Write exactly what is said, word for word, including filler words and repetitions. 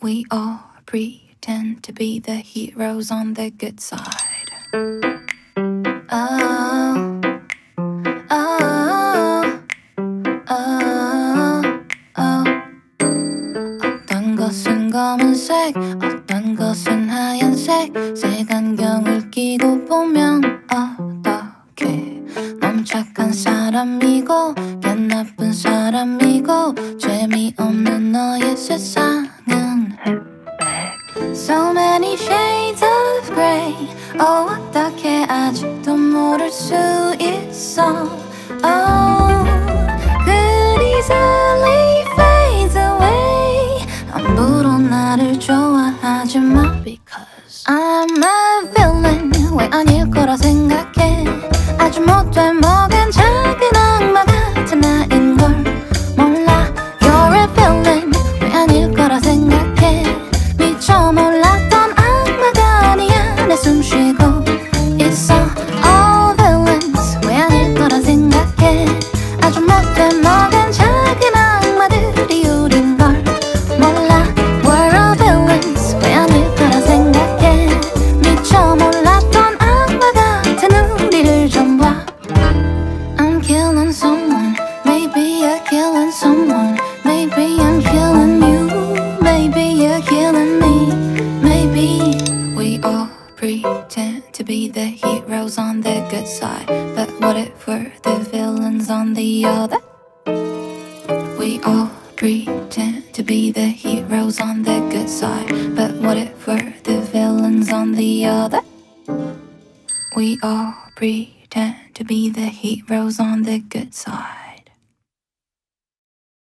We all pretend to be the heroes on the good side. Oh, oh, oh, oh. 어떤 것은 검은색, 어떤 것은 하얀색. 색안경을 끼고 보면 어떡해. 넌 착한 사람이고 걘 나쁜 사람이고 재미없는 너의 세상은 흑백. So many shades of grey. Oh, 어떻게 아직도 모를 수 있어. Oh, good easily fades away. 함부로 나를 좋아하지 마. Because I'm a villain. 왜 아닐 거라 생각해. 아주 못된 먹은 작은 악마 같은 나인걸 몰라. You're a villain. 왜 아닐 거라 생각해. 미처 몰랐던 악마가 아니야. 내 숨 쉬고 있어. All villains. 왜 아닐 거라 생각해. 아주 못된 먹은 작은 악마들이 우린걸 몰라. We're all villains. 왜 아닐 거라 생각해. 미처 몰랐던 악마 같은 우리를 좀 봐. I'm killing someone. Maybe you're killing someone. Maybe I'm killing you. Maybe you're killing me. Maybe we all pretend to be the heroes on the good side. But what if we're the villains on the other? We all pretend to be the heroes on the good side. But what if we're the villains on the other? We all pretend to be the heroes on the good side.